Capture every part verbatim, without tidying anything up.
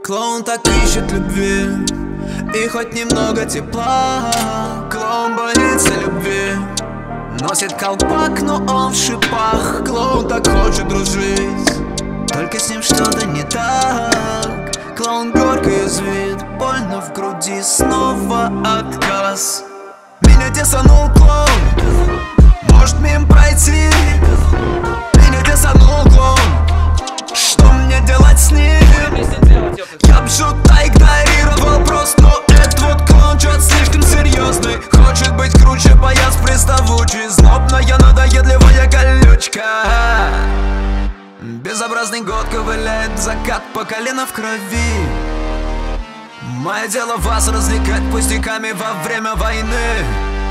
Клоун так ищет любви и хоть немного тепла. Клоун боится любви, носит колпак, но он в шипах. Клоун так хочет дружить, только с ним что-то не так. Клоун горько язвит, больно в груди, снова отказ. Меня десанул клоун, может мимо пройти. Меня десанул клоун, что мне делать с ним? Я б шута игнорировал просто, но этот вот клоун чё-то слишком серьезный. Хочет быть круче, боец приставучий, злобная, надоедливая колючка. Безобразный год ковыляет закат по колено в крови. Мое дело вас развлекать пустяками во время войны.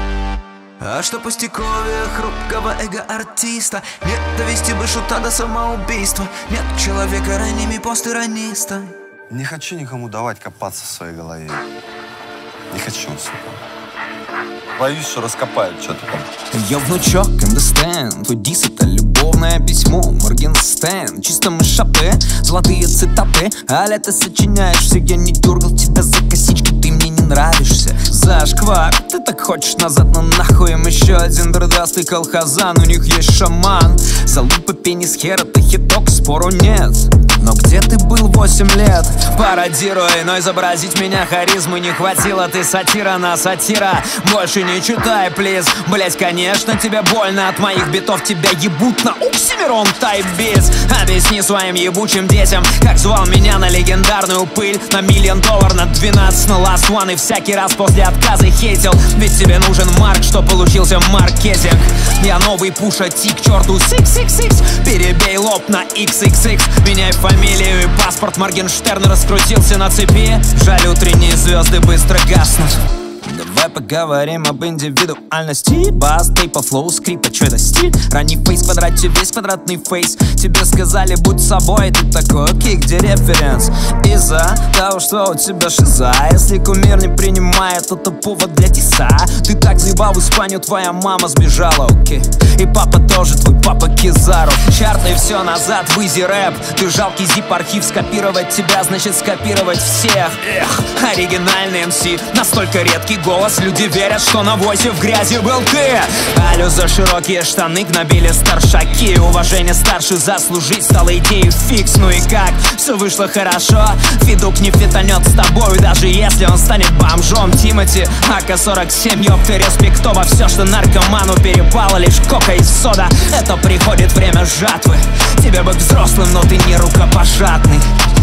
А что пустяковее хрупкого эго-артиста? Нет, довести бы шута до самоубийства. Нет человека ранними постирониста. Не хочу никому давать копаться в своей голове. Не хочу, сука. Боюсь, что раскопают что-то там. Я внучок, understand. Твой дис — это любовное письмо Моргенштерн. Чисто мы шапе, золотые цитаты. А лето сочиняешь все, я не дергал тебя за косички. Ты мне не нравишься, зашквар. Ты так хочешь назад, но нахуй им еще один дредастый колхозан. У них есть шаман. Залупа, пенис, хер, это хиток, спору нет. Но где ты был восемь лет? Пародируй, но изобразить меня харизмы не хватило. Ты сатира на сатира. Больше не читай, плиз. Блять, конечно, тебе больно от моих битов. Тебя ебут на Оксимирон тайп-биз. Объясни своим ебучим детям, как звал меня на легендарную пыль. На миллион доллар, на двенадцать, на last one. И всякий раз после отказа хейтил. Ведь тебе нужен марк, что получился маркетинг. Я новый Пуша Ти, к черту шесть шесть шесть. Перебей лоб на икс икс икс. Меняй фамилию и паспорт. Моргенштерн раскрутился на цепи. Жаль, утренние звезды быстро гаснут. Давай поговорим об индивидуальности. Бас, тейпа, флоу, скрипа, чё это стиль? Ранний фейс в квадрате, весь квадратный фейс. Тебе сказали, будь собой, ты такой, окей, где референс? Из-за того, что у тебя шиза. Если кумир не принимает, это повод для диса. Ты так заебал в Испанию, твоя мама сбежала, окей. И папа тоже, твой папа Кизару. Чарты все назад, в изи рэп. Ты жалкий зип-архив, скопировать тебя значит скопировать всех. Эх, оригинальный эм си, настолько редкий голос. Люди верят, что на возе в грязи был ты. Алю за широкие штаны гнобили старшаки. Уважение старше заслужить стало идеей фикс. Ну и как? Все вышло хорошо. Федук не фитанет с тобой, даже если он станет бомжом. Тимати, а ка сорок семь, ёпты, респектово. Все, что наркоману перепало, лишь кока и сода. Это приходит время жатвы. Тебе быть взрослым, но ты не рукопожатный.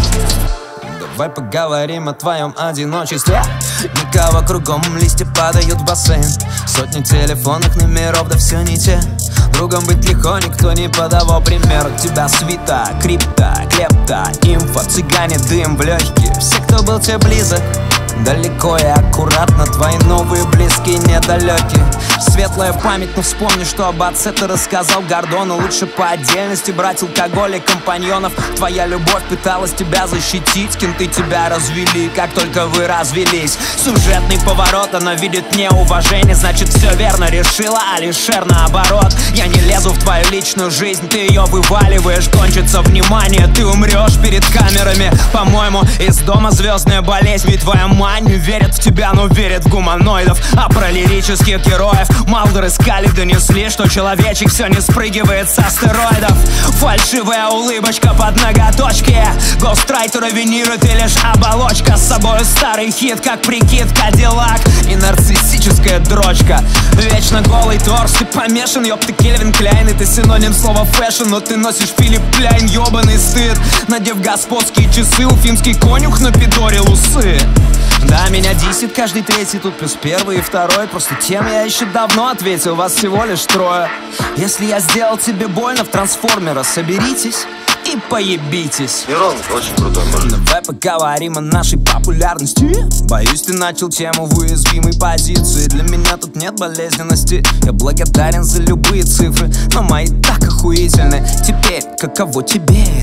Давай поговорим о твоем одиночестве. Никого кругом, листья падают в бассейн. Сотни телефонных номеров, да все не те. Другом быть легко, никто не подавал пример. У тебя свита, крипта, клепта, инфо, цыгане, дым в легкие. Все, кто был тебе близок, далеко и аккуратно. Твои новые близкие недалекие. Светлая память, но вспомни, что об отце ты рассказал Гордону. Лучше по отдельности брать алкоголь и компаньонов. Твоя любовь пыталась тебя защитить. Кенты тебя развели, как только вы развелись. Сюжетный поворот, она видит неуважение. Значит, все верно решила, Алишер наоборот. Я не лезу в твою личную жизнь, ты ее вываливаешь. Кончится внимание, ты умрешь перед камерами. По-моему, из дома звездная болезнь. Ведь твоя мать не верит в тебя, но верит в гуманоидов. А про лирических героев Малдер и Скали донесли, что человечек все не спрыгивает с астероидов. Фальшивая улыбочка под ноготочки. Гоустрайтера винирует и лишь оболочка. С собой старый хит, как прикид Кадиллак. И нарциссическая дрочка. Вечно голый торс, ты помешан, ёб ты Кельвин Кляйн. И ты синоним слова фэшн, но ты носишь Филипп Кляйн. Ёбаный стыд, надев господские часы. Уфимский конюх напидорил усы. Да, меня десять каждый третий, тут плюс первый и второй. Просто тем я еще давно ответил, вас всего лишь трое. Если я сделал тебе больно в трансформера, соберитесь и поебитесь. Мирон очень крутой мужик. Давай поговорим о нашей популярности. Боюсь, ты начал тему в уязвимой позиции. Для меня тут нет болезненности. Я благодарен за любые цифры, но мои так охуительны. Теперь каково тебе?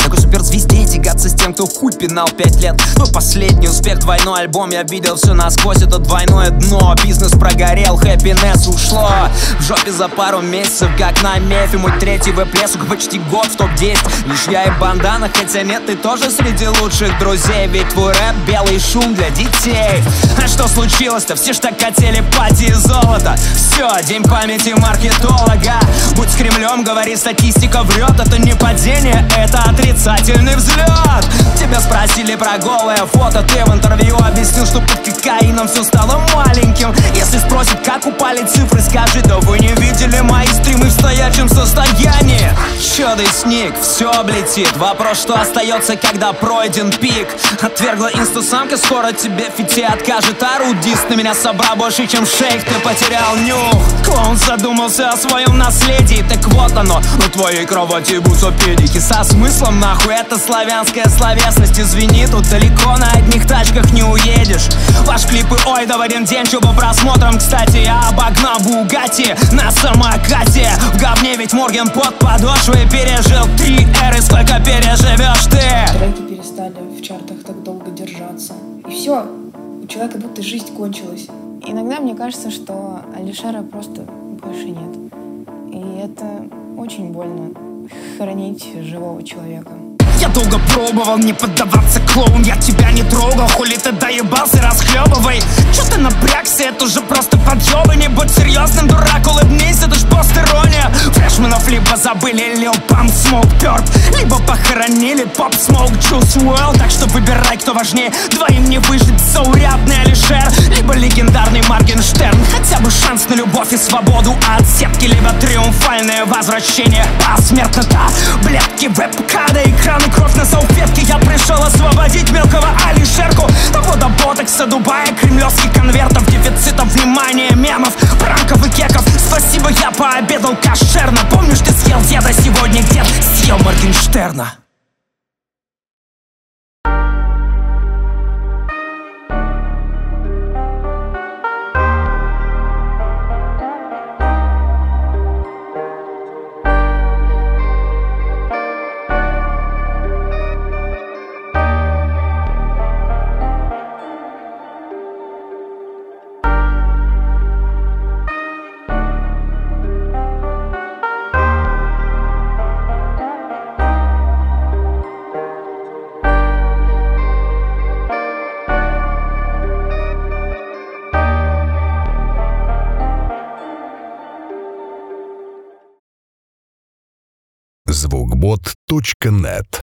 Такой суперзвезде тягаться с тем, кто хуй пинал пять лет. Твой последний успех, двойной альбом, я видел все насквозь, это двойное дно. Бизнес прогорел, хэппинесс ушло в жопе за пару месяцев, как на мефе. Мой третий веб, сука, почти год в топ десять. Лишь я и бандана, хотя нет, ты тоже среди лучших друзей. Ведь твой рэп — белый шум для детей. А что случилось-то? Все ж так хотели пати и золото. Все, день памяти маркетолога. Будь с Кремлем, говори, статистика врет. Это не падение, это отрицательный взлет. Тебя спросили про голое фото, ты в интервью объяснил, что под кокаином все стало маленьким. Если спросят, как упали цифры, скажи: да вы не видели мои стримы в стоячем состоянии. Чё ты сник, все облетит. Вопрос, что остается, когда пройден пик. Отвергла инстасамка, скоро тебе фити откажет. Орудист на меня собрал больше, чем шейх, ты потерял нюх. Клоун задумался о своем наследии, так вот оно, на твоей кровати бутся педики. Со смыслом нахуй, это славянская словесность. Извини, тут далеко на одних тачках не уедешь. Ваш клипы, ой, да в один день, что по просмотрам. Кстати, я обогнал Бугатти на самокате. В говне ведь Морген под подошвой. Пережил три эры, сколько переживешь ты? Треки перестали в чартах так долго держаться. И все, у человека будто жизнь кончилась. Иногда мне кажется, что Алишера просто больше нет. И это очень больно — хоронить живого человека. Я долго пробовал не поддаваться, клоун, я тебя не трогал. Хули ты доебался, расхлебывай. Чё ты напрягся, это уже просто подъёбы. Не будь серьезным, дурак, улыбнись, это ж пост-ирония. Фрешменов либо забыли Lil Pump, Smoke Perp, либо похоронили Pop Smoke, Juice уорлд. Так что выбирай, кто важнее, двоим не выжить. Заурядный Алишер, либо легендарный Моргенштерн. Хотя бы шанс на любовь и свободу от сетки, либо триумфальное возвращение посмертно. Таблетки, веб-ка до экрана, кровь на салфетке. Я пришел освободить мелкого Алишерку. Того до ботокса, Дубая, кремлевских конвертов, дефицита внимания, мемов, пранков и кеков. Спасибо, я пообедал кошерно. Помнишь, ты съел деда, сегодня дед съел Моргенштерна. звукбот точка нет